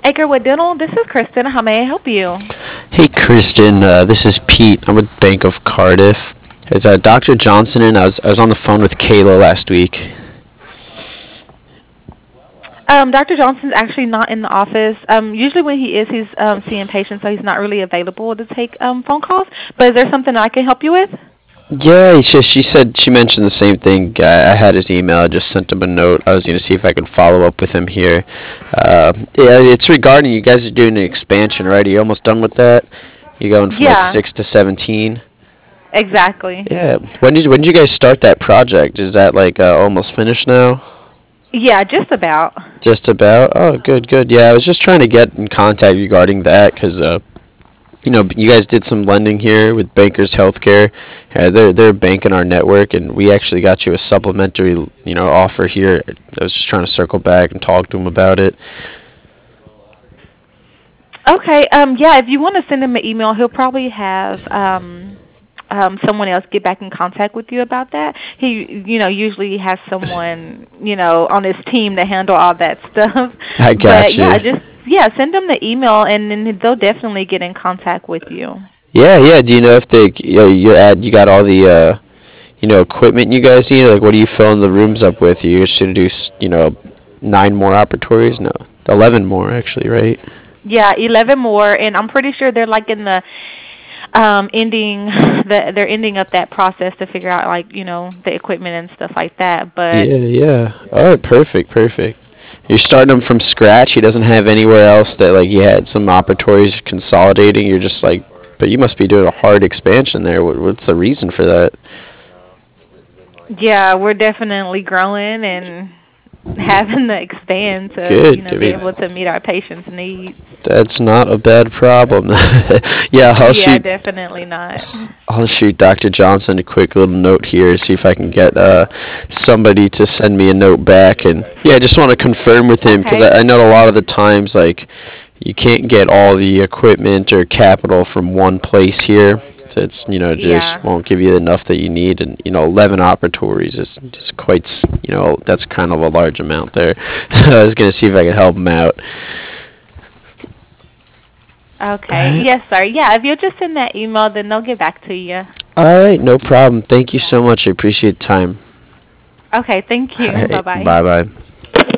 Akerwood Dental, this is Kristen. How may I help you? Hey, Kristen. This is Pete. I'm with Bank of Cardiff. It's Dr. Johnson, and I was on the phone with Kayla last week. Dr. Johnson's actually not in the office. Usually when he is, he's seeing patients, so he's not really available to take phone calls. But is there something I can help you with? Yeah, she mentioned the same thing. I had his email. I just sent him a note. I was going to see if I could follow up with him here. Yeah, it's regarding you guys are doing an expansion, right? Are you almost done with that? You're going from like Yeah, 6 to 17. exactly. Yeah. When did you guys start that project? Is that like almost finished now? Yeah, just about. Just about. Oh, good, good. Yeah, I was just trying to get in contact regarding that because you guys did some lending here with Bankers Healthcare. They're a bank in our network, and we actually got you a supplementary offer here. I was just trying to circle back and talk to him about it. Okay. Yeah, if you want to send him an email, he'll probably have someone else get back in contact with you about that. He usually has someone, on his team to handle all that stuff. I But got yeah, you. just yeah, send them the email and then they'll definitely get in contact with you. Yeah, yeah. Do you know if you got all the equipment you guys need? Like, what are you filling the rooms up with? You should do 9 more operatories. No, 11 more actually, right? Yeah, 11 more, and I'm pretty sure they're like in the ending they're ending up that process to figure out like the equipment and stuff like that. But Yeah, yeah. All right, perfect, perfect. You're starting him from scratch. He doesn't have anywhere else that like he had some operatories consolidating. You're just like, but you must be doing a hard expansion there. What's the reason for that? yeah, we're definitely growing and having to expand to Good. I be mean, able to meet our patients' needs. that's not a bad problem. Yeah, Yeah, definitely not. I'll shoot Dr. Johnson a quick little note here, see if I can get somebody to send me a note back. And yeah, I just want to confirm with him because Okay. I know a lot of the times like you can't get all the equipment or capital from one place here. So it's just Yeah. won't give you enough that you need, and 11 operatories is just quite that's kind of a large amount there. So I was gonna see if I could help him out. All Okay. right. Yes, sir. Yeah, if you'll just send that email, then they'll get back to you. All right, no problem. Thank you so much. I appreciate the time. Okay. Thank All you. Bye right, bye. bye bye.